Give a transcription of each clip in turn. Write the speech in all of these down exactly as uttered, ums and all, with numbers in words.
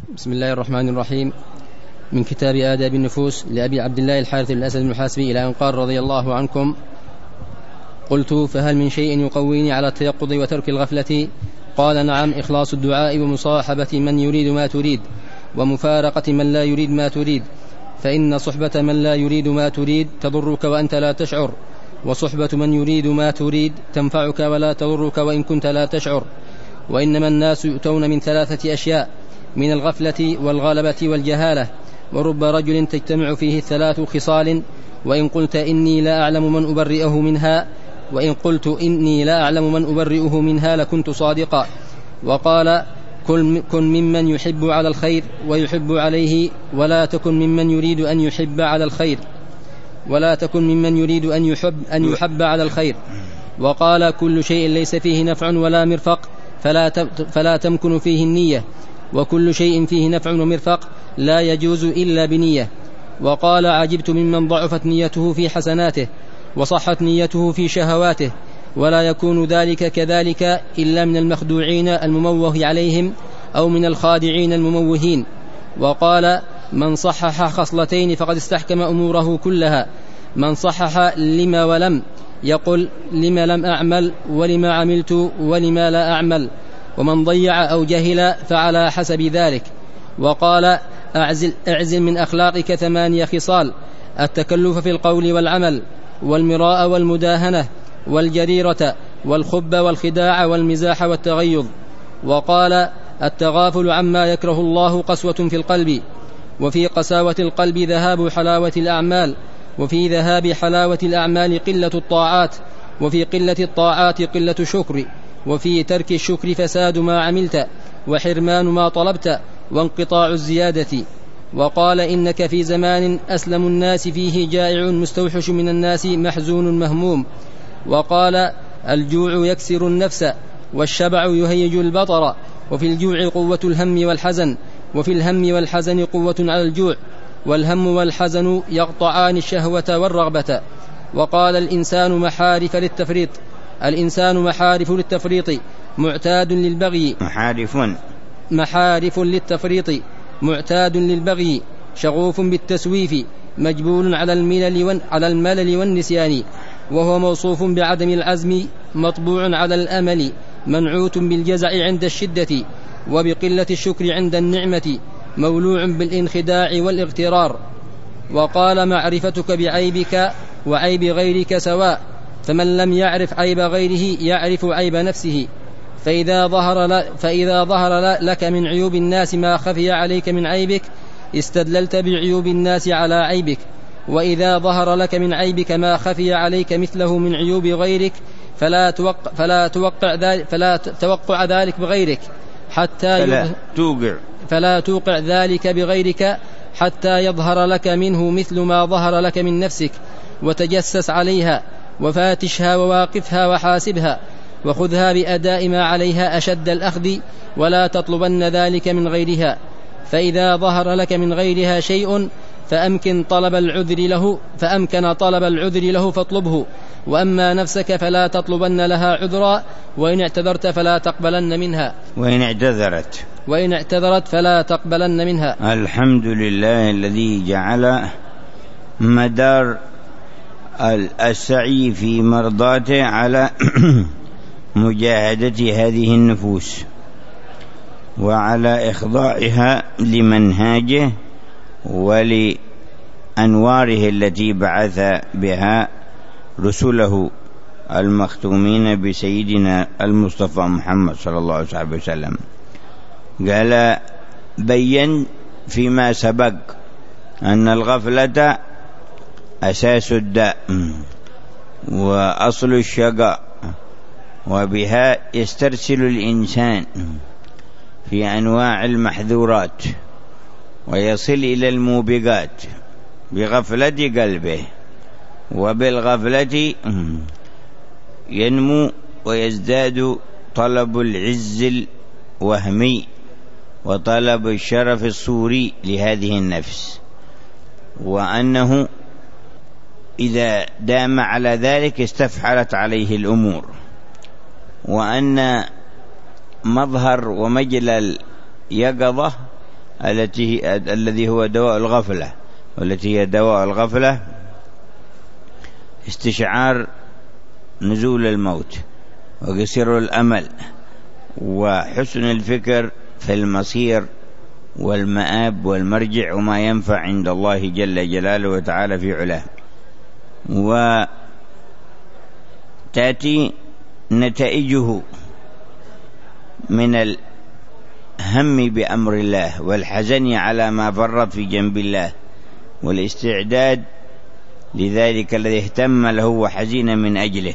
بسم الله الرحمن الرحيم. من كتاب آداب النفوس لأبي عبد الله الحارث بن الأسد المحاسبي إلى أن قال رضي الله عنكم: قلت: فهل من شيء يقويني على التيقظ وترك الغفلة؟ قال: نعم، إخلاص الدعاء ومصاحبة من يريد ما تريد ومفارقة من لا يريد ما تريد، فإن صحبة من لا يريد ما تريد تضرك وأنت لا تشعر، وصحبة من يريد ما تريد تنفعك ولا تضرك وإن كنت لا تشعر. وإنما الناس يؤتون من ثلاثة أشياء: من الغفلة والغلبة والجهالة، ورب رجل تجتمع فيه الثلاث خصال، وإن قلت إني لا أعلم من أبرئه منها وإن قلت إني لا أعلم من أبرئه منها لكنت صادقا. وقال: كن ممن يحب على الخير ويحب عليه، ولا تكن ممن يريد أن يحب على الخير ولا تكن ممن يريد أن يحب أن يحب على الخير. وقال: كل شيء ليس فيه نفع ولا مرفق فلا فلا تمكن فيه النية، وكل شيء فيه نفع ومرفق لا يجوز إلا بنية. وقال: عجبت ممن ضعفت نيته في حسناته وصحت نيته في شهواته، ولا يكون ذلك كذلك إلا من المخدوعين المموه عليهم أو من الخادعين المموهين. وقال: من صحح خصلتين فقد استحكم أموره كلها: من صحح لما ولم يقل لما لم أعمل ولما عملت ولما لا أعمل، ومن ضيع أو جهل فعلى حسب ذلك. وقال: أعزل, أعزل من أخلاقك ثمانية خصال: التكلف في القول والعمل، والمراء والمداهنة، والجريرة، والخب والخداع، والمزاح والتغيظ. وقال: التغافل عما يكره الله قسوة في القلب، وفي قساوة القلب ذهاب حلاوة الأعمال، وفي ذهاب حلاوة الأعمال قلة الطاعات، وفي قلة الطاعات قلة شكر، وفي ترك الشكر فساد ما عملت وحرمان ما طلبت وانقطاع الزيادة. وقال: إنك في زمان أسلم الناس فيه جائع مستوحش من الناس محزون مهموم. وقال: الجوع يكسر النفس، والشبع يهيج البطر، وفي الجوع قوة الهم والحزن، وفي الهم والحزن قوة على الجوع، والهم والحزن يقطعان الشهوة والرغبة. وقال: الإنسان محارف للتفريط الإنسان محارف للتفريط معتاد للبغي محارف محارف للتفريط معتاد للبغي، شغوف بالتسويف، مجبول على الملل على الملل والنسيان، وهو موصوف بعدم العزم، مطبوع على الأمل، منعوت بالجزع عند الشدة، وبقلة الشكر عند النعمة، مولوع بالانخداع والاغترار. وقال: معرفتك بعيبك وعيب غيرك سواء، فمن لم يعرف عيب غيره يعرف عيب نفسه، فإذا ظهر, فإذا ظهر لك من عيوب الناس ما خفي عليك من عيبك استدللت بعيوب الناس على عيبك، وإذا ظهر لك من عيبك ما خفي عليك مثله من عيوب غيرك فلا توقع, فلا توقع, ذلك, فلا توقع ذلك بغيرك حتى فلا توقع, فلا توقع ذلك بغيرك حتى يظهر لك منه مثل ما ظهر لك من نفسك، وتجسس عليها وفاتشها وواقفها وحاسبها، وخذها بأداء ما عليها أشد الأخذ، ولا تطلبن ذلك من غيرها. فإذا ظهر لك من غيرها شيء فأمكن طلب العذر له فأمكن طلب العذر له فاطلبه، وأما نفسك فلا تطلبن لها عذرا، وإن اعتذرت فلا تقبلن منها وإن اعتذرت وإن اعتذرت فلا تقبلن منها. الحمد لله الذي جعل مدار السعي في مرضاته على مجاهدة هذه النفوس وعلى إخضاعها لمنهاجه ولأنواره التي بعث بها رسله المختومين بسيدنا المصطفى محمد صلى الله عليه وسلم. قال: بين فيما سبق أن الغفلة أساس الداء وأصل الشقاء، وبها يسترسل الإنسان في أنواع المحذورات ويصل إلى الموبقات بغفلة قلبه، وبالغفلة ينمو ويزداد طلب العز الوهمي وطلب الشرف الصوري لهذه النفس، وأنه إذا دام على ذلك استفحلت عليه الأمور، وأن مظهر ومجلى اليقظة التي الذي هو دواء الغفلة، والتي هي دواء الغفلة استشعار نزول الموت وقصر الأمل وحسن الفكر في المصير والمآب والمرجع وما ينفع عند الله جل جلاله وتعالى في علاه. وتأتي نتائجه من الهم بأمر الله والحزن على ما فرط في جنب الله والاستعداد لذلك الذي اهتم له وحزين من أجله.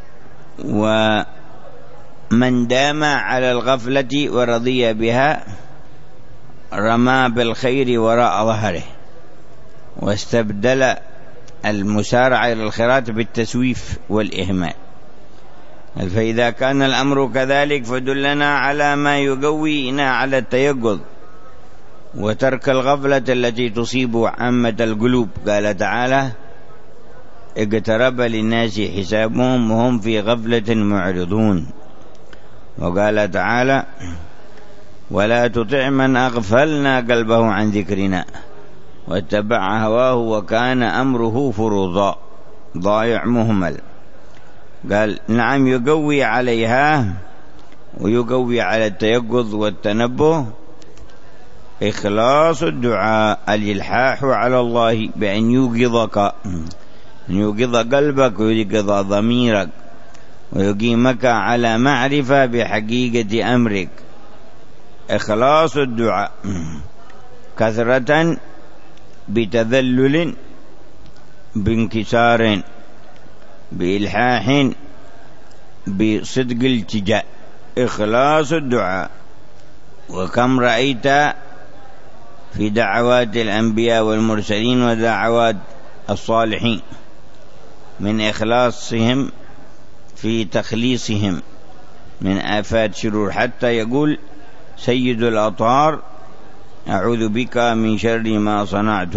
ومن دام على الغفلة ورضي بها رمى بالخير وراء ظهره واستبدل المسارعة إلى الخيرات بالتسويف والإهمال. فإذا كان الأمر كذلك فدلنا على ما يقوينا على التيقظ وترك الغفلة التي تصيب عامة القلوب. قال تعالى: اقترب للناس حسابهم وهم في غفلة معرضون. وقال تعالى: ولا تطع من أغفلنا قلبه عن ذكرنا واتبع هواه وكان أمره فرطا، ضايع مهمل. قال نعم يقوي عليها ويقوي على التيقظ والتنبه إخلاص الدعاء، الإلحاح على الله بأن يوقظك، أن يوقظ قلبك ويوقظ ضميرك ويقيمك على معرفة بحقيقة أمرك. إخلاص الدعاء كثرة بتذلل بانكسار بإلحاح بصدق التجاء. إخلاص الدعاء. وكم رأيت في دعوات الأنبياء والمرسلين ودعوات الصالحين من إخلاصهم في تخليصهم من آفات شرور، حتى يقول سيد الأطهار: أعوذ بك من شر ما صنعت،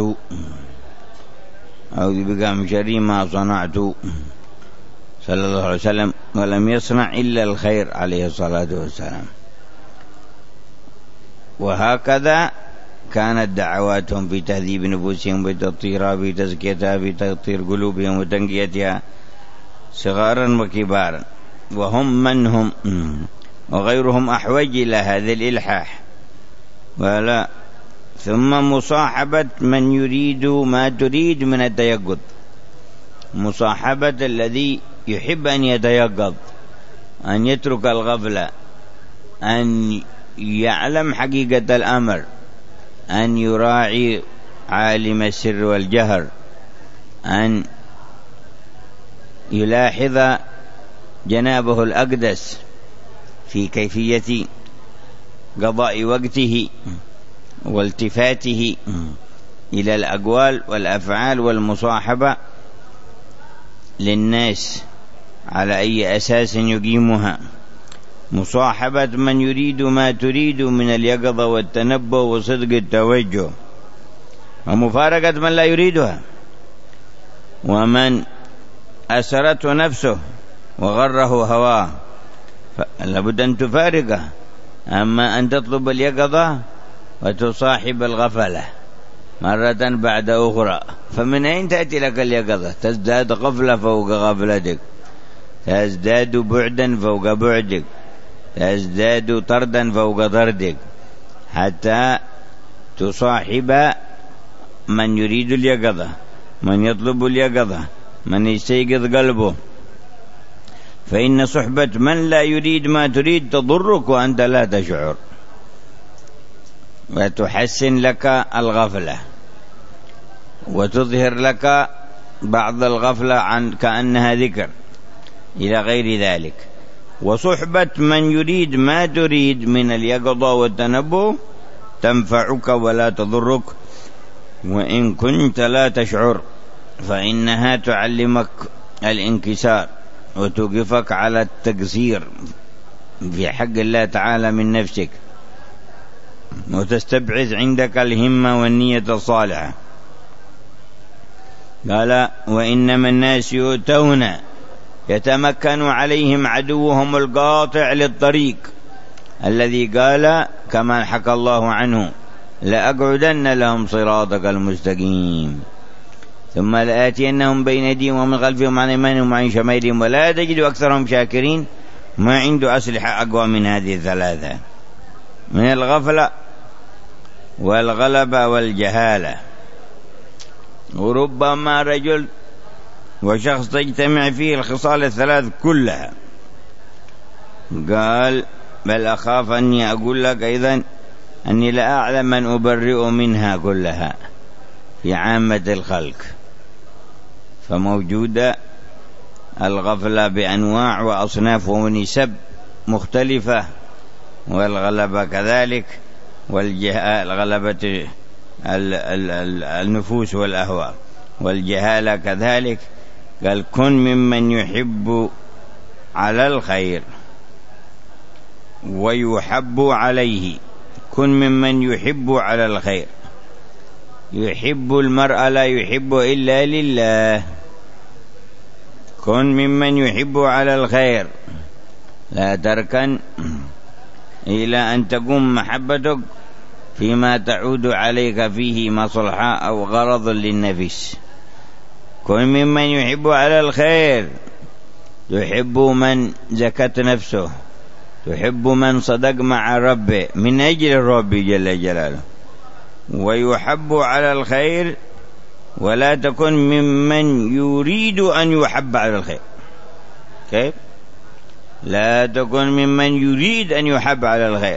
أعوذ بك من شر ما صنعت صلى الله عليه وسلم، ولم يصنع إلا الخير عليه الصلاة والسلام. وهكذا كانت دعواتهم في تهذيب نفوسهم بتطهيرها بتزكيتها بتطهير قلوبهم وتنقيتها صغارا وكبارا، وهم من هم وغيرهم أحوج إلى هذا الإلحاح. ولا ثم مصاحبة من يريد ما تريد من التيقظ، مصاحبة الذي يحب أن يتيقظ، أن يترك الغفلة، أن يعلم حقيقة الأمر، أن يراعي عالم السر والجهر، أن يلاحظ جنابه الأقدس في كيفية قضاء وقته والتفاته إلى الأقوال والأفعال والمصاحبة للناس على أي أساس يقيمها. مصاحبة من يريد ما تريد من اليقظة والتنبه وصدق التوجه، ومفارقة من لا يريدها. ومن أسرته نفسه وغره هواه لابد أن تفارقه. أما أن تطلب اليقظة وتصاحب الغفلة مرة بعد أخرى، فمن أين تأتي لك اليقظة؟ تزداد غفلة فوق غفلتك، تزداد بعدا فوق بعدك، تزداد طردا فوق طردك، حتى تصاحب من يريد اليقظة، من يطلب اليقظة، من يستيقظ قلبه. فإن صحبة من لا يريد ما تريد تضرك وأنت لا تشعر، وتحسن لك الغفلة وتظهر لك بعض الغفلة عن كأنها ذكر إلى غير ذلك. وصحبة من يريد ما تريد من اليقظة والتنبه تنفعك ولا تضرك وإن كنت لا تشعر، فإنها تعلمك الانكسار وتوقفك على التقصير في حق الله تعالى من نفسك، وتستبعث عندك الهمة والنية الصالحة. قال: وإنما الناس يؤتون يتمكن عليهم عدوهم القاطع للطريق، الذي قال كما حكى الله عنه لأقعدن لهم صراطك المستقيم ثم لآتينهم بين أيديهم ومن خلفهم عن أيمانهم وعن شمائلهم ولا تجد أكثرهم شاكرين. ما عنده أسلحة أقوى من هذه الثلاثة، من الغفلة والغلبة والجهالة. وربما رجل وشخص تجتمع فيه الخصال الثلاث كلها. قال بل أخاف أني أقول لك أيضا أني لا أعلم من أبرئ منها كلها في عامة الخلق. فموجودة الغفلة بأنواع وأصناف ونسب مختلفة، والغلبة كذلك، والغلبة النفوس والأهواء، والجهالة كذلك. قال كن ممن يحب على الخير ويحب عليه. كن ممن يحب على الخير. يحب المرء لا يحب إلا لله. كن ممن يحب على الخير، لا تركن إلى أن تقوم محبتك فيما تعود عليك فيه مصلحة أو غرض للنفس. كن ممن يحب على الخير، تحب من زكت نفسه، تحب من صدق مع ربه من أجل الرب جل جلاله، ويحب على الخير. ولا تكن ممن يريد أن يحب على الخير. كيف؟ لا تكن ممن يريد أن يحب على الخير،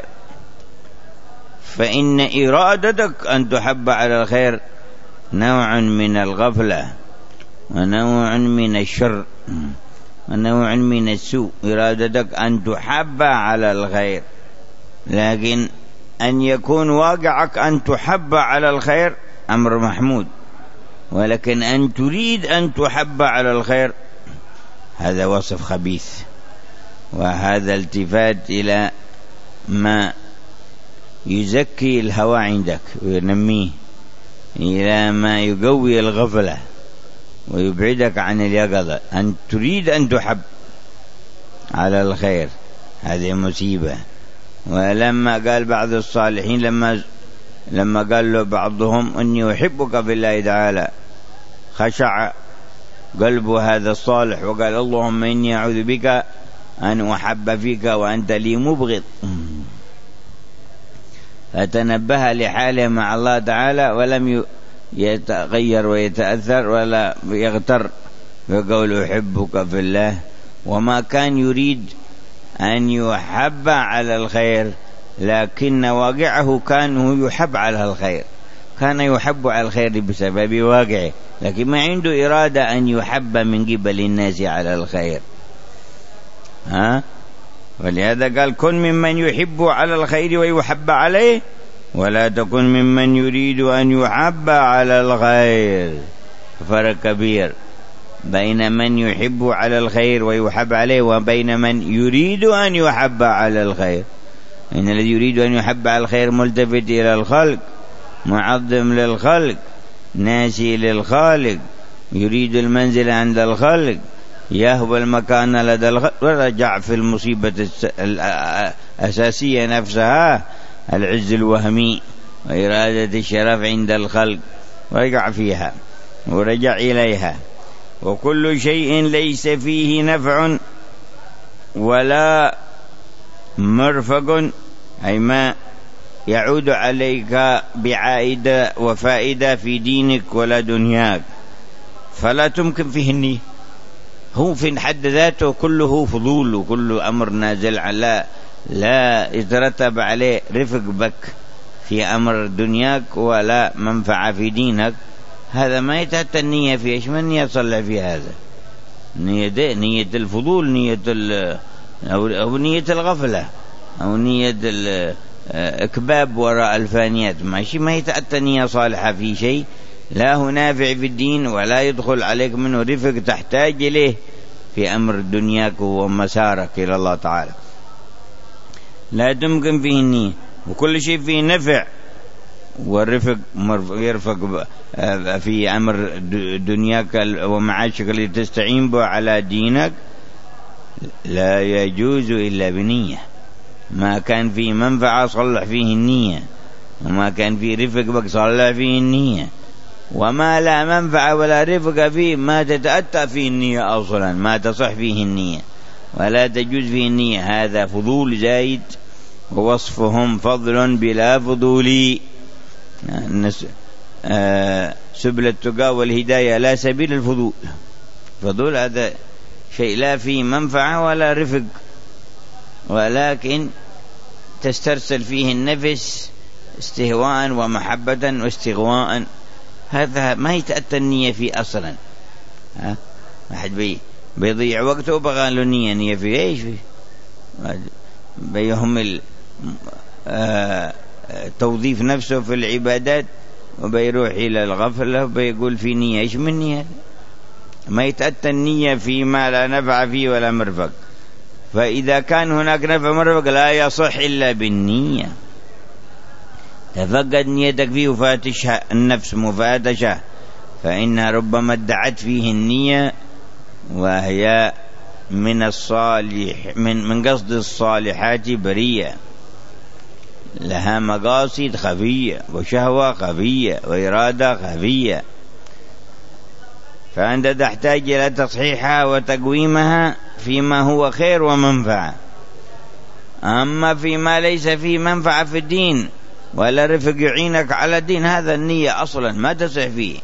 فإن إرادتك أن تحب على الخير نوع من الغفلة ونوع من الشر ونوع من السوء. إرادتك أن تحب على الخير، لكن أن يكون واقعك أن تحب على الخير أمر محمود، ولكن أن تريد أن تحب على الخير هذا وصف خبيث. وهذا التفات إلى ما يزكي الهوى عندك وينميه، إلى ما يقوي الغفلة ويبعدك عن اليقظة. أن تريد أن تحب على الخير هذه مصيبة. ولما قال بعض الصالحين لما لما قال له بعضهم أني أحبك في الله تعالى، خشع قلب هذا الصالح وقال اللهم إني أعوذ بك أن أحب فيك وأنت لي مبغض. فتنبه لحاله مع الله تعالى ولم يتغير ويتأثر ولا يغتر بقول أحبك في الله، وما كان يريد أن يحب على الخير، لكن واقعه كان يحب على الخير، كان يحب على الخير بسبب واقعه، لكن ما عنده إرادة أن يحب من قبل الناس على الخير. ها؟ ولهذا قال كن ممن يحب على الخير ويحب عليه، ولا تكن ممن يريد أن يحب على الخير. فرق كبير بين من يحب على الخير ويحب عليه وبين من يريد أن يحب على الخير. إن الذي يريد أن يحب على الخير ملتفت إلى الخلق، معظم للخلق، ناسي للخالق، يريد المنزل عند الخلق، يهوى المكان لدى الخلق، ورجع في المصيبة الأساسية نفسها العز الوهمي وإرادة الشرف عند الخلق، ورجع فيها ورجع إليها. وكل شيء ليس فيه نفع ولا مرفق، أي ما يعود عليك بعائدة وفائدة في دينك ولا دنياك، فلا تمكن فيه النية. هو في حد ذاته كله فضول وكل أمر نازل على لا يترتب عليه رفق بك في أمر دنياك ولا منفعة في دينك. هذا ما يتأتى النية فيه. إيش من يصلح في هذا؟ نية ده نية الفضول، نية أو نية الغفلة، أو نية الإكباب وراء الفانيات. ماشي، ما يتأتى نية صالحة في شيء لا هو نافع في الدين ولا يدخل عليك منه رفق تحتاج إليه في أمر دنياك ومسارك إلى الله تعالى. لا تمكن فيه النية. وكل شيء فيه نفع والرفق يرفق في أمر دنياك ومعاشك التي تستعين به على دينك لا يجوز إلا بنية. ما كان فيه منفعة صلح فيه النية، وما كان فيه رفق بك صلى فيه النية. وما لا منفعة ولا رفق فيه ما تتأتى فيه النية أصلا، ما تصح فيه النية ولا تجوز فيه النية. هذا فضول زايد، ووصفهم فضل بلا فضول. سبل التقى والهداية لا سبيل الفضول. فضول هذا شيء لا فيه منفعة ولا رفق، ولكن تسترسل فيه النفس استهواء ومحبة واستغواء. هذا ما يتأتى النية فيه أصلا. ها أحد بي بيضيع وقته وبغى له نية نية فيه إيش فيه؟ بيهمل آه توظيف نفسه في العبادات وبيروح إلى الغفلة وبيقول في نية. إيش من نية؟ ما يتأتى النية فيما لا نفع فيه ولا مرفق. فإذا كان هناك نفع مرفق لا يصح إلا بالنية. تفقد نيتك فيه وفاتشها النفس مفاتشة، فإنها ربما ادعت فيه النية وهي من الصالح من من قصد الصالحات برية، لها مقاصد خفية وشهوة خفية وإرادة خفية، فأنت تحتاج إلى تصحيحها وتقويمها فيما هو خير ومنفعة. أما فيما ليس فيه منفعة في الدين ولا رفق يعينك على الدين، هذا النية أصلا ما تصح فيه.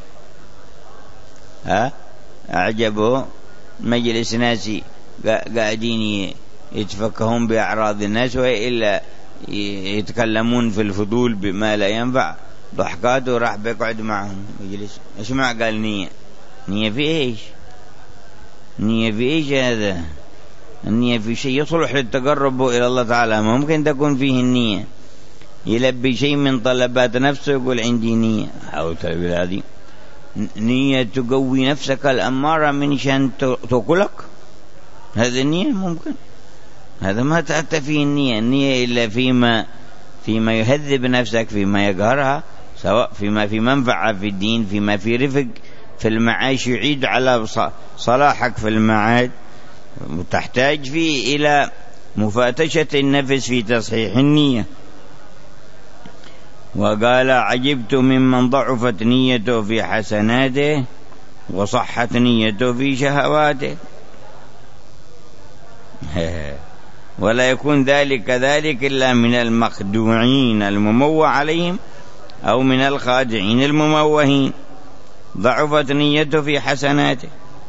ها أعجبه مجلس ناسي قاعدين يتفكهون بأعراض الناس وإلا يتكلمون في الفضول بما لا ينفع، ضحكاته راح بيقعد معهم يجلس. اسمع قال نية نية في إيش؟ نية في إيش هذا؟ النية في شيء يصلح للتقرب إلى الله تعالى. ممكن تكون فيه النية يلبي شيء من طلبات نفسه يقول عندي نية أو تلبي هذه نية تقوي نفسك الأمارة من شان تقولك. هذا النية ممكن، هذا ما تأتى فيه النية. النية إلا فيما فيما يهذب نفسك، فيما يقهرها، سواء فيما في منفعة في الدين، فيما في رفق في المعاش يعيد على صلاحك في المعاد، وتحتاج فيه إلى مفاتشة النفس في تصحيح النية. وقال عجبت ممن ضعفت نيته في حسناته وصحت نيته في شهواته. ولا يكون ذلك كذلك إلا من المخدوعين المموه عليهم أو من الخادعين المموهين. ضعفت نيته في حسناته.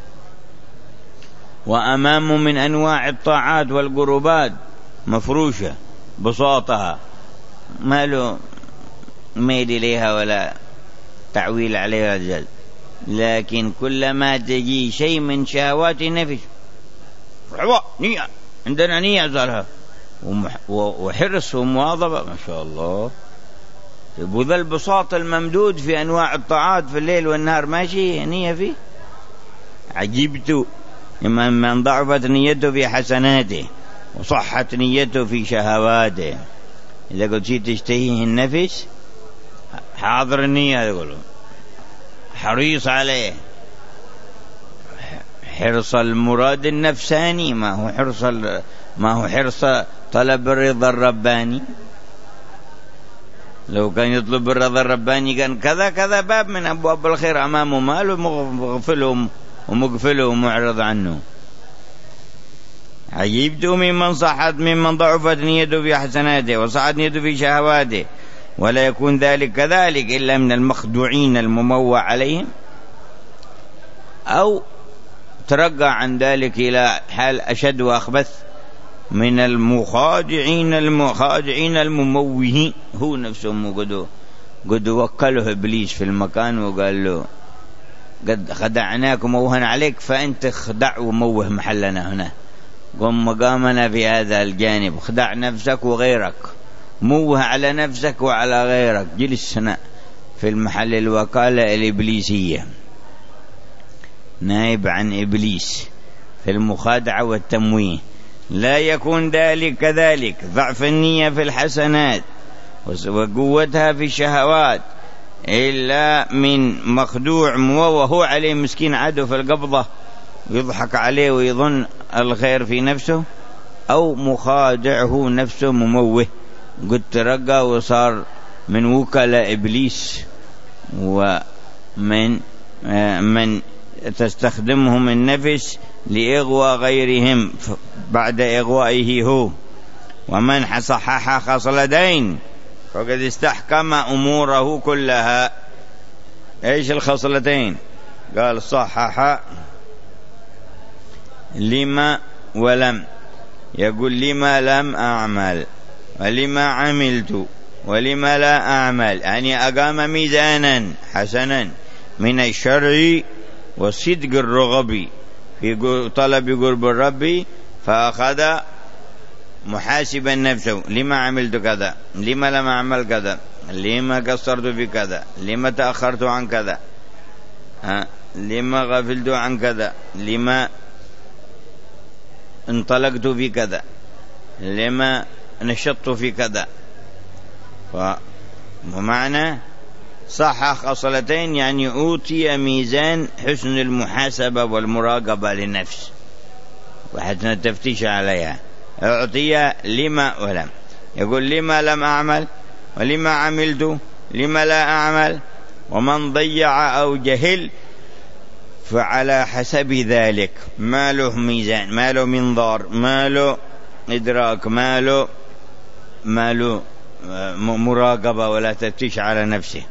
وأمام من أنواع الطاعات والقربات مفروشة بساطها، ما له ميل إليها ولا تعويل عليها الجل، لكن كلما تجي شيء من شهوات النفس رعوة نية، عندنا نية زالها وحرص ومواظبة ما شاء الله. وذا البساط الممدود في أنواع الطاعات في الليل والنهار ماشي نية فيه. عجبت من ضعفت نيته في حسناته وصحت نيته في شهواته. إذا قلت شيء تشتهيه النفس حاضر النية، يقولون حريص عليه. حرص المراد النفساني ما هو حرص ما هو حرص طلب الرضا الرباني. لو كان يطلب الرضا الرباني كان كذا كذا باب من أبواب الخير أمامه، ماله مغفله ومغفله ومعرض عنه. عجبت ممن صحت ممن ضعفت نيته في حسناته وصحت نيته في شهواته. ولا يكون ذلك كذلك إلا من المخدوعين المموه عليهم، أو ترقى عن ذلك إلى حال أشد وأخبث من المخادعين المخادعين المموهين. هو نفسه قد قد وكله إبليس في المكان وقال له قد خدعناك وموهن عليك فأنت خدع وموه محلنا هنا، قم مقامنا في هذا الجانب، خدع نفسك وغيرك، موه على نفسك وعلى غيرك، جلس هنا في المحل الوكالة الإبليسية، نائب عن إبليس في المخادعة والتمويه. لا يكون ذلك كذلك، ضعف النية في الحسنات وقوتها في الشهوات، إلا من مخدوع موه عليه مسكين عدو في القبضة يضحك عليه ويظن الخير في نفسه، أو مخادعه نفسه مموه قد ترقى وصار من وكلاء إبليس ومن من تستخدمهم النفس لإغواء غيرهم بعد إغوائه هو. ومن صحح خصلتين فقد استحكم أموره كلها. إيش الخصلتين؟ قال صحح لما ولم، يقول لما لم أعمل ولما عملت ولما لا أعمل، يعني أقام ميزانا حسنا من الشرع وصدق الرغب في طلب قرب الرب، فأخذ محاسبا نفسه، لما عملت كذا، لما لم أعمل كذا، لما قصرت في كذا، لما تأخرت عن كذا، ها لما غفلت عن كذا، لما انطلقت في كذا، لما نشطت في كذا. ومعنى صح خصلتين يعني أوتي ميزان حسن المحاسبة والمراقبة للنفس وحسن التفتيش عليها. أعطي لما ولم، يقول لما لم أعمل ولما عملت لما لا أعمل. ومن ضيع أو جهل فعلى حسب ذلك، ما له ميزان، ما له منظار، ما له إدراك، ما له ما له مراقبة ولا تفتيش على نفسه.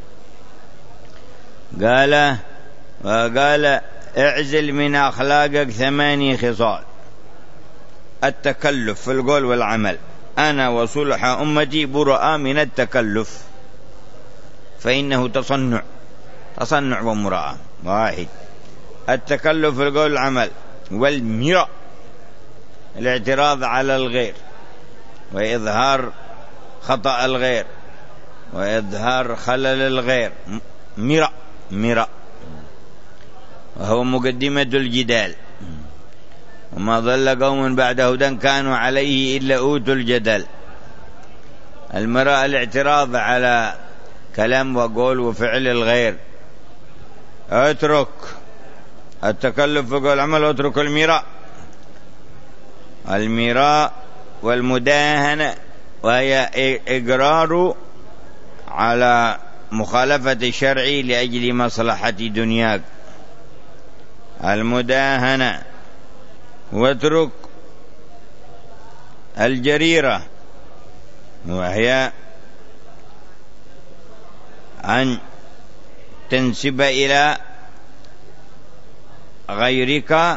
قال وقال اعزل من أخلاقك ثماني خصال: التكلف في القول والعمل، أنا وصلح أمتي براء من التكلف، فإنه تصنع تصنع ومراءة واحد. التكلف في القول والعمل، والمراء الاعتراض على الغير وإظهار خطأ الغير وإظهار خلل الغير، مراء مراء وهو مقدمة الجدال. وما ضل قوم بعد هدى كانوا عليه إلا أوتوا الجدل. المراء الاعتراض على كلام وقول وفعل الغير، اترك التكلف في قول العمل واترك المراء. المراء والمداهنة وهي إقرار على مخالفة الشرع لأجل مصلحة دنياك، المداهنة. واترك الجريرة وهي أن تنسب إلى غيرك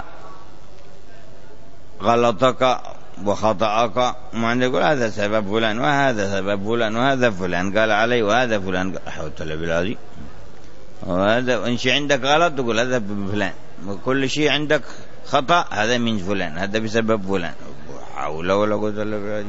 غلطك وخطأك، ومن يقول هذا سبب فلان وهذا سبب فلان وهذا فلان قال علي وهذا فلان قال حوت البلادي، وهذا وإن شيء عندك غلط تقول هذا بفلان، وكل شيء عندك خطأ هذا من فلان، هذا بسبب فلان، حول ولا قوة إلا بالله.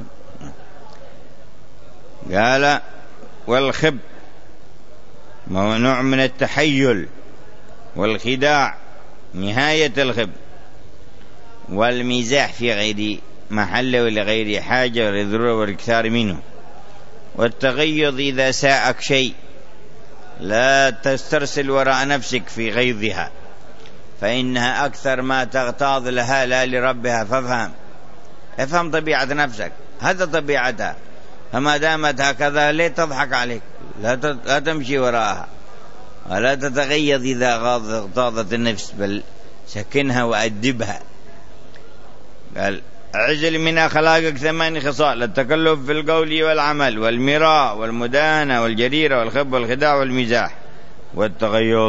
قال والخب نوع من التحيل والخداع نهاية الخب، والمزاح في غير محله ولغير حاجة وللضرورة والاكثار منه، والتغيظ إذا ساءك شيء، لا تسترسل وراء نفسك في غيظها فإنها أكثر ما تغتاظ لها لا لربها. فافهم افهم طبيعة نفسك، هذا طبيعتها، فما دامت هكذا ليه تضحك عليك، لا تمشي وراءها ولا تتغيظ إذا غاضت النفس، بل سكنها وأدبها. قال اعزل من أخلاقك ثمان خصال: التكلف في القول والعمل، والمراء، والمدانة، والجريرة، والخب، والخداع، والمزاح، والتغيظ.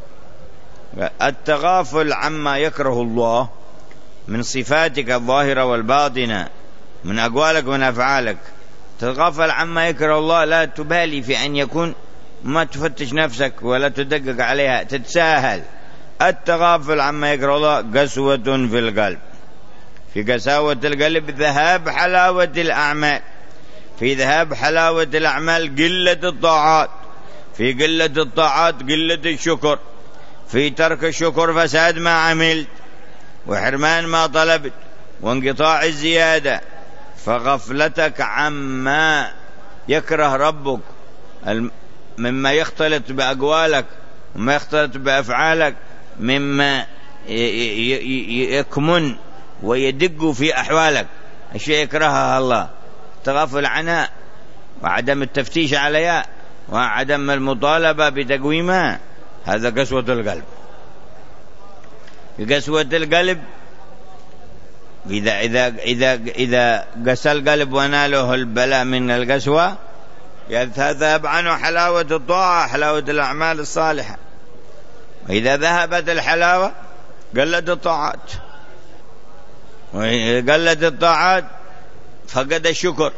التغافل عما يكره الله من صفاتك الظاهرة والباطنة، من أقوالك ومن أفعالك. تتغافل عما يكره الله، لا تبالي في أن يكون، ما تفتش نفسك ولا تدقق عليها، تتساهل. التغافل عما يكره الله قسوة في القلب، في قساوة القلب ذهاب حلاوة الأعمال، في ذهاب حلاوة الأعمال قلة الطاعات، في قلة الطاعات قلة الشكر، في ترك الشكر فساد ما عملت وحرمان ما طلبت وانقطاع الزيادة. فغفلتك عما يكره ربك مما يختلط بأقوالك وما يختلط بأفعالك، مما يكمن ويدق في أحوالك، الشيء يكرهها الله، تغفل عنها وعدم التفتيش عليها، وعدم المطالبة بتقويمها، هذا قسوة القلب. قسوة القلب إذا إذا إذا إذا قسى القلب وناله البلاء من القسوة يذهب عنه حلاوة الطاعة، حلاوة الأعمال الصالحة. وإذا ذهبت الحلاوة قلت الطاعات، وإذا قلت الطاعات فقد الشكر.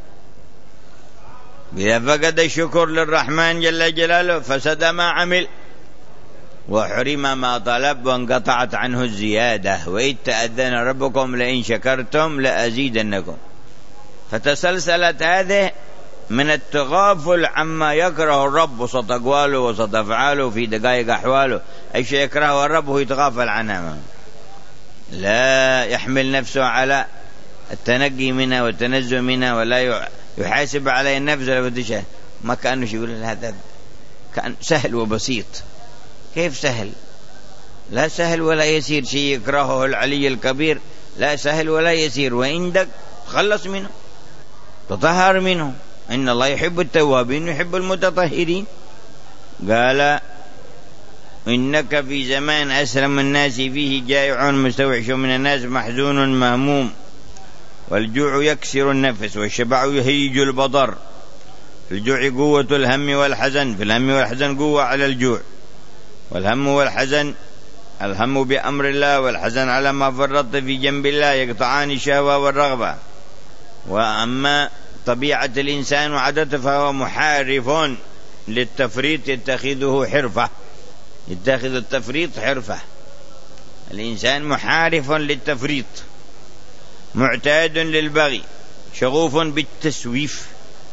إذا فقد الشكر للرحمن جل جلاله فسد ما عمل وحرم ما طلب وانقطعت عنه الزيادة. وإذ تأذن ربكم لئن شكرتم لأزيدنكم. فتسلسلت هذه من التغافل عما يكره الرب وسط أقواله وسط أفعاله في دقائق أحواله. أي شيء يكرهه الرب هو يتغافل عنها، لا يحمل نفسه على التنقي منها والتنزه منها، ولا يحاسب عليه النفس ولا بدشه. ما كأنه يقول هذا كان سهل وبسيط. كيف سهل؟ لا سهل ولا يسير. شيء يكرهه العلي الكبير لا سهل ولا يسير، وعندك تخلص منه تطهر منه. إن الله يحب التوابين يحب المتطهرين. قال إنك في زمان أسلم الناس فيه جائع مستوحش من الناس محزون مهموم. والجوع يكسر النفس والشبع يهيج البطر. الجوع قوة الهم والحزن، في الهم والحزن قوة على الجوع. والهم والحزن، الهم بأمر الله والحزن على ما فرطت في جنب الله يقطعان الشهوة والرغبة. وأما طبيعة الإنسان وعادته فهو محارف للتفريط يتخذه حرفة. يتخذ التفريط حرفة. الإنسان محارف للتفريط معتاد للبغي شغوف بالتسويف.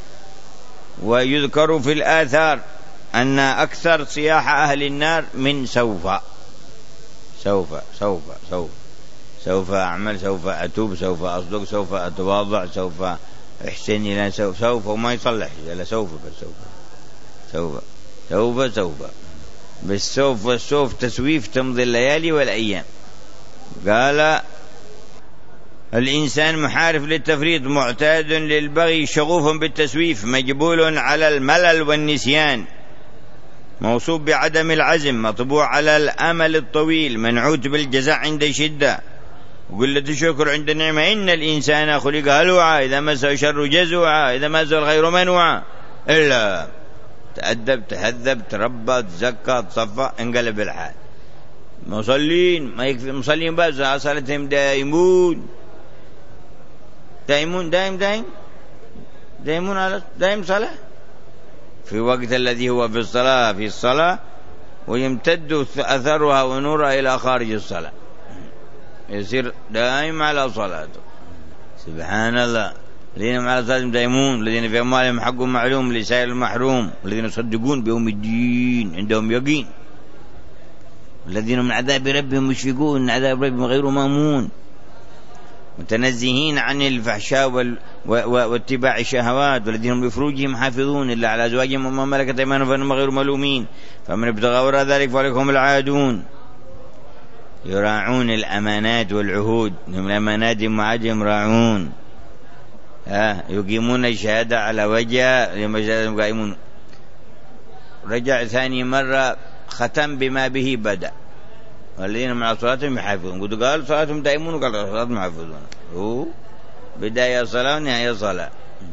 ويذكر في الآثار أن أكثر صياح أهل النار من سوف سوف سوف سوف سوف أعمل، سوف أتوب، سوف أصدق، سوف أتواضع، سوف أحسن إلى سوف سوف وما يصلح إلا سوف بس سوف سوف سوف سوف بس سوف والسوف تسويف تمضي الليالي والأيام. قال الإنسان محارف للتفريط معتاد للبغي شغوف بالتسويف مجبول على الملل والنسيان موصوف بعدم العزم مطبوع على الأمل الطويل منعوت بالجزاء عند شدة وقلة الشكر عند النعمة. إن الإنسان خلق هلوعا إذا مسه الشر جزوعا إذا مسه الخير منوعا إلا تأدب تهذب تربى تزكى تصفى انقلب الحال. مصلين ما يكفي مصلين بس صلاتهم دائمون دائمون دائم دائم دائمون على دائم صلاة في وقت الذي هو في الصلاة في الصلاة ويمتد أثرها ونورها إلى خارج الصلاة يصير دائم على صلاته. سبحان الله. الذين على صلاتهم دائمون الذين في أموالهم حق معلوم لسائر المحروم الذين يصدقون بيوم الدين عندهم يقين الذين من عذاب ربهم مشفقون من عذاب ربهم غير مامون متنزهين عن الفحشاء وال... و... و... واتباع الشهوات والذين هم بفروجهم حافظون إلا على أزواجهم وما ملكت أيمانهم فإنهم غير ملومين فمن ابتغى وراء ذلك فلهم العادون يراعون الأمانات والعهود من أماناتهم وعهدهم راعون ها يقيمون الشهادة على وجه لما قائمون. رجع ثاني مرة ختم بما به بدأ والذين مع صلاتهم يحافظون. قد قال صلاتهم دائمون وقال صلاتهم يحافظون هو بداية صلاة ونهاية صلاة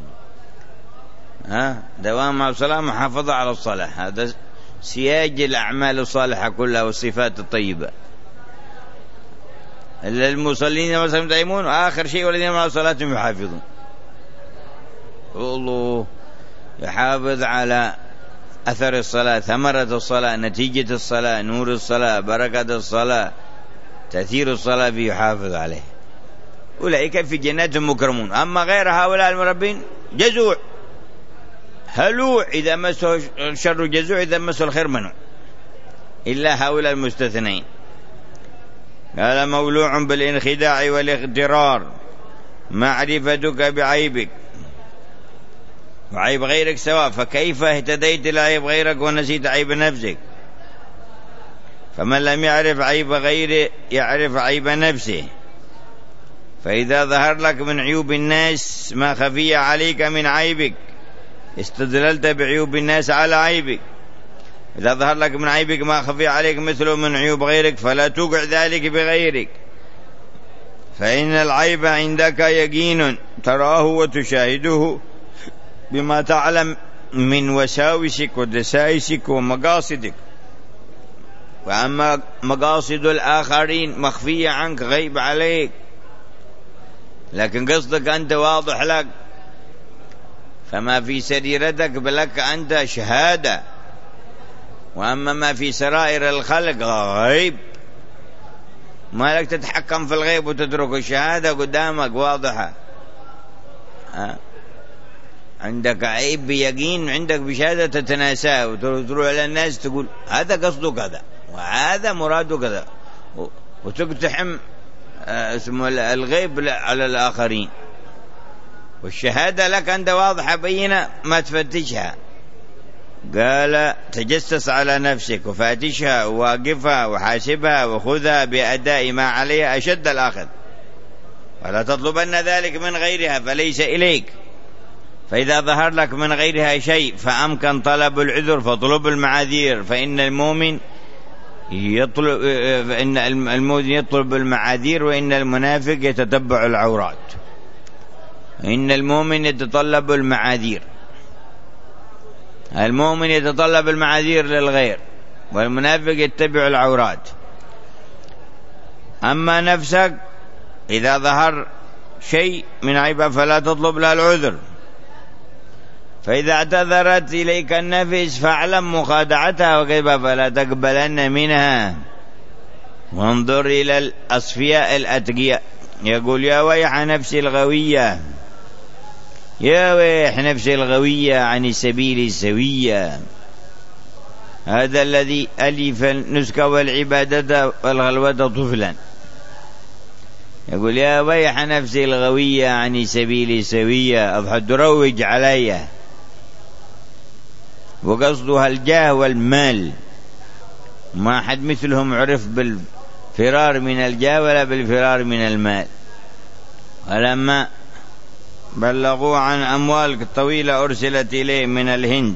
ها دوام مع الصلاة محافظة على الصلاة. هذا سياج الأعمال الصالحة كلها والصفات الطيبة. المصلين وصلاتهم دائمون وآخر شيء والذين مع صلاتهم يحافظون. الله يحافظ على أثر الصلاة ثمرة الصلاة نتيجة الصلاة نور الصلاة بركة الصلاة تأثير الصلاة فيه يحافظ عليه. أولئك في جنات مكرمون. أما غير هؤلاء المربين جزوع هلوع إذا مسه الشر جزوع إذا مسه الخير منوع إلا هؤلاء المستثنين. قال مولوع بالانخداع والاغترار معرفتك بعيبك وعيب غيرك سواء فكيف اهتديت لعيب غيرك ونسيت عيب نفسك. فمن لم يعرف عيب غيره يعرف عيب نفسه. فإذا ظهر لك من عيوب الناس ما خفي عليك من عيبك استدللت بعيوب الناس على عيبك. إذا ظهر لك من عيبك ما خفي عليك مثله من عيوب غيرك فلا توقع ذلك بغيرك، فإن العيب عندك يقين تراه وتشاهده بما تعلم من وساوسك ودسائسك ومقاصدك، وأما مقاصد الآخرين مخفية عنك غيب عليك، لكن قصدك أنت واضح لك، فما في سريرتك بلك أنت شهادة، وأما ما في سرائر الخلق غيب، ما لك تتحكم في الغيب وتترك الشهادة قدامك واضحة. أه؟ عندك عيب بيقين، عندك بشهادة تتناساه وتروح على الناس تقول هذا قصده كذا وهذا مراده كذا، وتقتحم اسم الغيب على الآخرين، والشهادة لك أنت واضحة بينة ما تفتشها. قال تجسس على نفسك وفاتشها وواقفها وحاسبها وخذها بأداء ما عليها أشد الأخذ، ولا تطلبن ذلك من غيرها فليس إليك. فإذا ظهر لك من غيرها شيء فأمكن طلب العذر فاطلب المعاذير، فإن المؤمن يطلب فإن المؤمن يطلب المعاذير، وإن المنافق يتتبع العورات. إن المؤمن يتطلب المعاذير، المؤمن يتطلب المعاذير للغير، والمنافق يتبع العورات. أما نفسك إذا ظهر شيء من عيبها فلا تطلب لها العذر، فإذا اعتذرت إليك النفس فاعلم مخادعتها وكذبها فلا تقبلن منها. وانظر إلى الأصفياء الأتقياء، يقول يا ويح نفسي الغوية، يا ويح نفسي الغوية عن السبيل السوية. هذا الذي ألف النسك والعبادة والغلوة طفلا، يقول يا ويح نفسي الغوية عن السبيل السوية، أضحى تروج علي، وقصدها الجاه والمال. ما حد مثلهم عرف بالفرار من الجاه ولا بالفرار من المال. ولما بلغوا عن أموال طويلة أرسلت إليه من الهند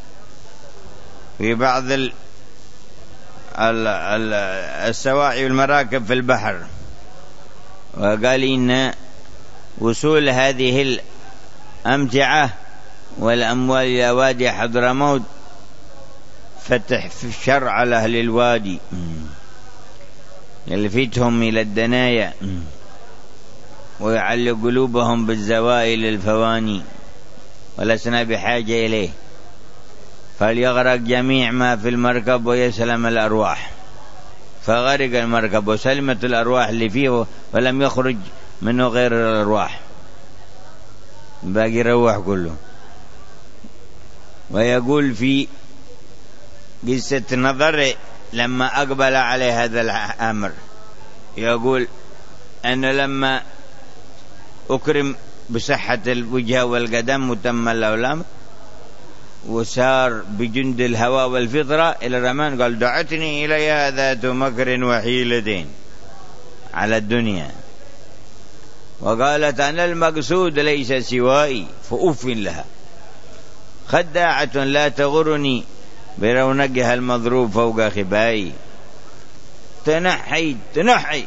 في بعض ال ال ال السواعي والمراكب في البحر، وقال إن وصول هذه الأمتعة والأموال إلى وادي حضرموت فتح في الشر على أهل الوادي، يلفتهم إلى الدنايا ويعلق قلوبهم بالزوائل الفواني، ولسنا بحاجة إليه، فليغرق جميع ما في المركب ويسلم الأرواح. فغرق المركب وسلمت الأرواح اللي فيه، ولم يخرج منه غير الأرواح، باقي روح كله. ويقول في قصة نظر لما أقبل عليه هذا الأمر، يقول أن لما أكرم بصحة الوجه والقدم وتم له الأمر وسار بجند الهوى والفطرة إلى الرحمن، قال دعتني إليها ذات مكر وحيلة على الدنيا، وقالت أنا المقصود ليس سوائي فأف لها، خداعة لا تغرني برونقها المضروب فوق خبائي. تنحي تنحي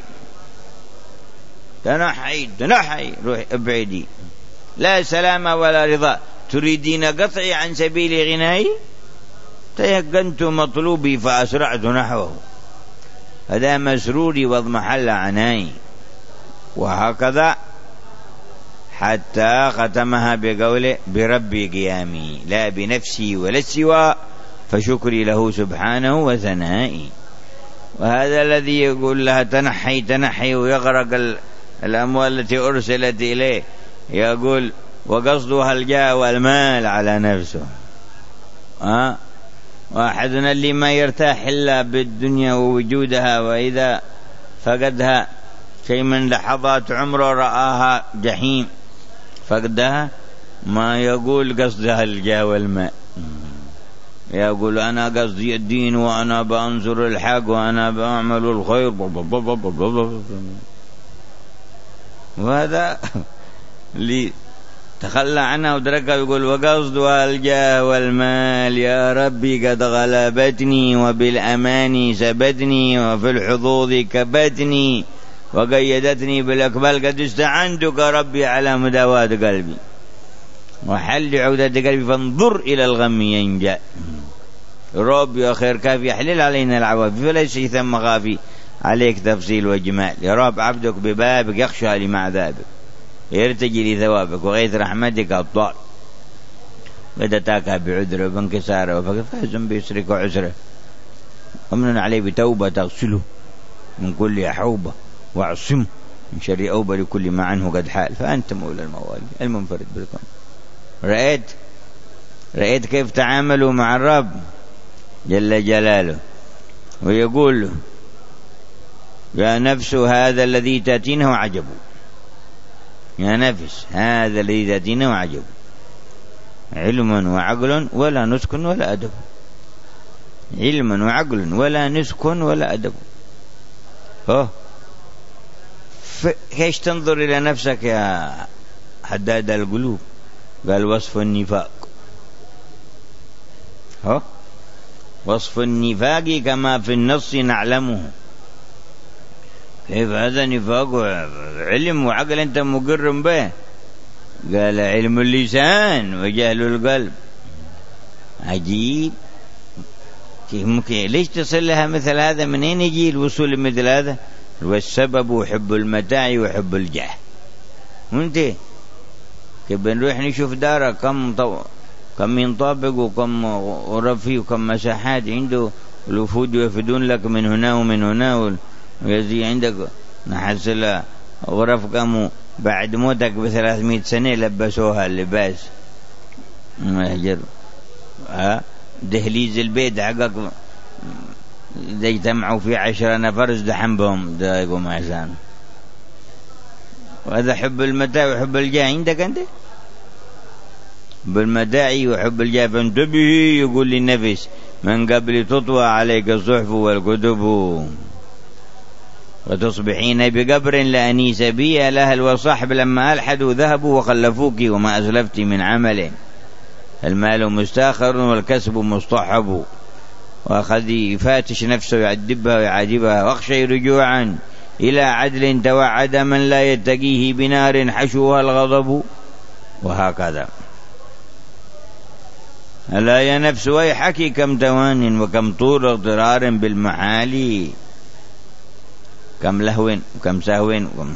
تنحي تنحي روح ابعدي، لا سلام ولا رضا، تريدين قطعي عن سبيل غنائي، تيقنت مطلوبي فأسرعت نحوه، هذا مسروري واضمحل عناي. وهكذا حتى ختمها بقوله بربي قيامي لا بنفسي ولا السوى، فشكري له سبحانه وثنائي. وهذا الذي يقول لها تنحي تنحي ويغرق الأموال التي أرسلت إليه، يقول وقصدها الجاه والمال على نفسه. أه؟ واحدنا اللي ما يرتاح إلا بالدنيا ووجودها، وإذا فقدها شيء من لحظات عمره رآها جحيم فقدها، ما يقول قصدها الجاه والمال، يقول أنا قصدي الدين وأنا بأنظر الحق وأنا بعمل الخير، وهذا تخلى عنها وتركها ويقول وقصدها الجاه والمال يا ربي قد غلبتني وبالأمان سبتني وفي الحظوظ كبتني وقيدتني بالأكبال قد استعنتك ربي على مداواة قلبي وحل عودة قلبي فانظر إلى الغم ينجأ ربي وخير كافي يحلل علينا العوافي فليس ثم غافي عليك تفصيل وجمال يا رب عبدك ببابك يخشى لمع ذابك يرتجي لثوابك وغيث رحمتك أبطال قد أتاك بعذره وبانكساره ففاز بيسرك وعسره ومن عليه بتوبة تغسله من كل حوبة وعصمه من شر أوبة لكل ما عنه قد حال فأنت مولى الموالي المنفرد بالكون. رأيت رأيت كيف تعاملوا مع الرب جل جلاله ويقول له يا نفس هذا الذي تأتينه عجب يا نفس هذا الذي تأتينه عجب علم وعقل ولا نسك ولا أدب علم وعقل ولا نسك ولا أدب. أوه كيش تنظر إلى نفسك يا حداد القلوب؟ قال وصف النفاق. أوه وصف النفاق كما في النص نعلمه. كيف هذا نفاق؟ علم وعقل أنت مقر به. قال علم اللسان وجهل القلب. عجيب كيف ممكن ليش تصل لها مثل هذا؟ منين يجي الوصول مثل هذا؟ والسبب حب المتاع وحب الجاه. وانت كيف بنروح نشوف دارة كم طو... كم من طابق وكم غرفي وكم مساحات عنده الوفود يوفدون لك من هنا ومن هنا ويزي عندك نحصل غرف كم بعد موتك بثلاثمائة سنة لبسوها اللباس مهجر. ها دهليز البيت حقك إذا اجتمعوا في عشرة نفر ازدحم بهم دايقوا معسان. وهذا حب المتاع وحب الجاه عندك أنت بالمداعي وحب الجاه. فانتبه يقول للنفس من قبل تطوى عليك الصحف والكتب وتصبحين بقبر لا أنيس بي. الأهل والصحب لما ألحدوا ذهبوا وخلفوك وما أسلفت من عمل. المال مستاخر والكسب مصطحب وأخذ يفاتش نفسه يعذبها ويعذبها واخشي رجوعا إلى عدل توعد من لا يتقيه بنار حشوها الغضب. وهكذا ألا يا نفس ويحكي كم توان وكم طول اضطرار بالمعالي كم لهو وكم سهو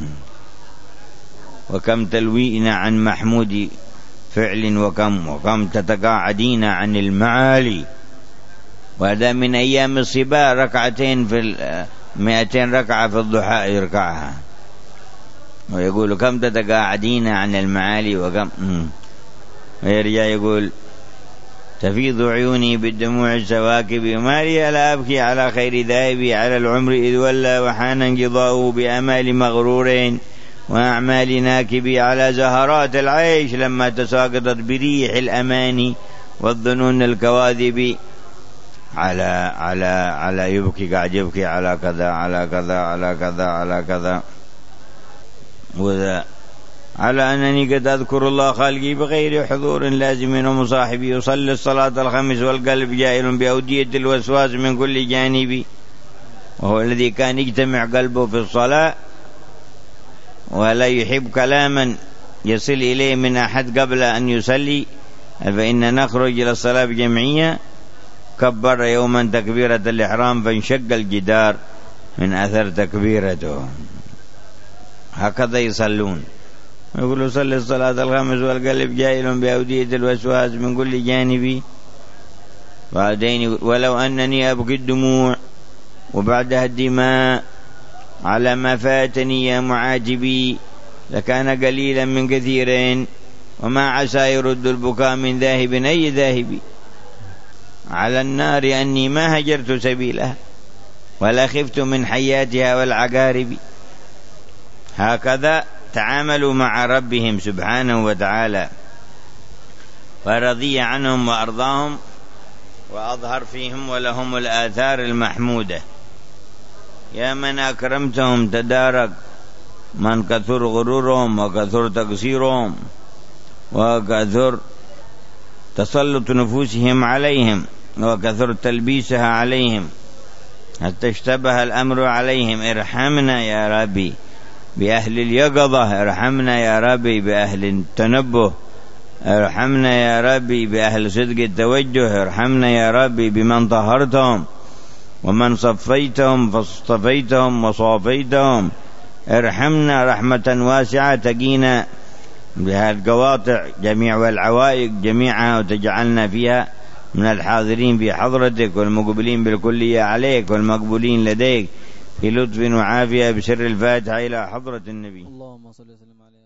وكم تلوين عن محمود فعل وكم وكم تتقاعدين عن المعالي. وهذا من أيام الصبا ركعتين في مئتين ركعة في الضحى يركعها ويقول كم تتقاعدين عن المعالي وكم ويرجع يقول تفيض عيوني بالدموع السواكب ما لي ألا أبكي على خير ذاهبي على العمر إذ ولى وحان انقضاؤه بأمال مغرورين وأعمال ناكبي على زهرات العيش لما تساقطت بريح الأماني والظنون الكواذب. على على على يبكي قاعد يبكي على كذا على كذا على كذا على كذا وذا على أنني قد أذكر الله خالقي بغير حضور لازم ومصاحبي يصلي الصلاة الخمس والقلب جائل بأودية الوسواس من كل جانب. وهو الذي كان يجتمع قلبه في الصلاة ولا يحب كلاما يصل إليه من أحد قبل أن يصلي. فإن نخرج إلى الصلاة بجمعية كبر يوما تكبيرة الإحرام فانشق الجدار من أثر تكبيرته. هكذا يصلون يقولوا صلي الصلاة الخمس والقلب جائل بأودية الوسواس من كل جانب. بعدين ولو أنني أبكي الدموع وبعدها الدماء على ما فاتني يا معاتبي لكان قليلا من كثيرين وما عسى يرد البكاء من ذاهب أي ذاهب. على النار أني ما هجرت سبيلها ولا خفت من حياتها والعقارب. هكذا تعاملوا مع ربهم سبحانه وتعالى فرضي عنهم وأرضاهم وأظهر فيهم ولهم الآثار المحمودة. يا من أكرمتهم تدارك من كثر غرورهم وكثر تقصيرهم وكثر تسلط نفوسهم عليهم وكثر تلبيسها عليهم حتى اشتبه الأمر عليهم. ارحمنا يا ربي بأهل اليقظة، ارحمنا يا ربي بأهل التنبه، ارحمنا يا ربي بأهل صدق التوجه، ارحمنا يا ربي بمن طهرتهم ومن صفيتهم فاصطفيتهم وصافيتهم، ارحمنا رحمة واسعة تقينا بها القواطع جميع والعوائق جميعها، وتجعلنا فيها من الحاضرين في حضرتك والمقبلين بالكلية عليك والمقبولين لديك في لطف وعافية، بسر الفاتحة إلى حضرة النبي. اللهم صل وسلم عليه.